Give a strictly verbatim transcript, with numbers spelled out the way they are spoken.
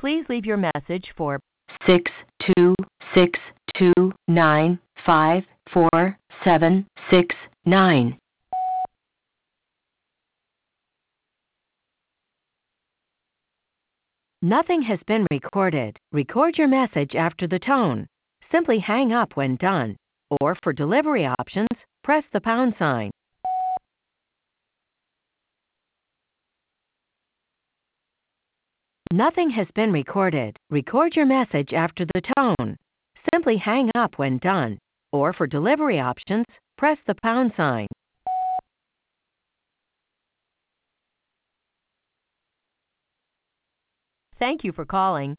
Please leave your message for six two six two nine five four seven six nine. Nothing has been recorded. Record your message after the tone. Simply hang up when done. Or for delivery options, press the pound sign. Nothing has been recorded. Record your message after the tone. Simply hang up when done. Or for delivery options, press the pound sign. Thank you for calling